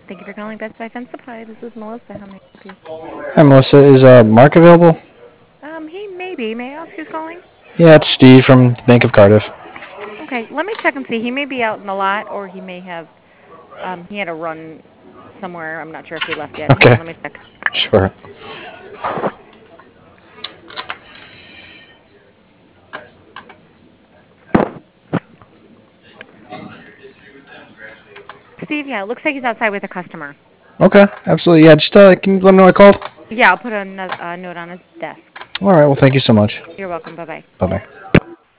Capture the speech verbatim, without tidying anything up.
Thank you for calling Best Buy Fence Supply. This is Melissa. How may I help you? Hi, Melissa. Is uh, Mark available? Um, he may be. May I ask who's calling? Yeah, it's Steve from the Bank of Cardiff. Okay, let me check and see. He may be out in the lot, or he may have. Um, he had a run somewhere. I'm not sure if he left yet. Hang on, Okay, let me check. sure. Steve, yeah, it looks like he's outside with a customer. Okay, absolutely. Yeah, just uh, can you let me know I called? Yeah, I'll put a, no- a note on his desk. All right. Well, thank you so much. You're welcome. Bye bye. Bye bye.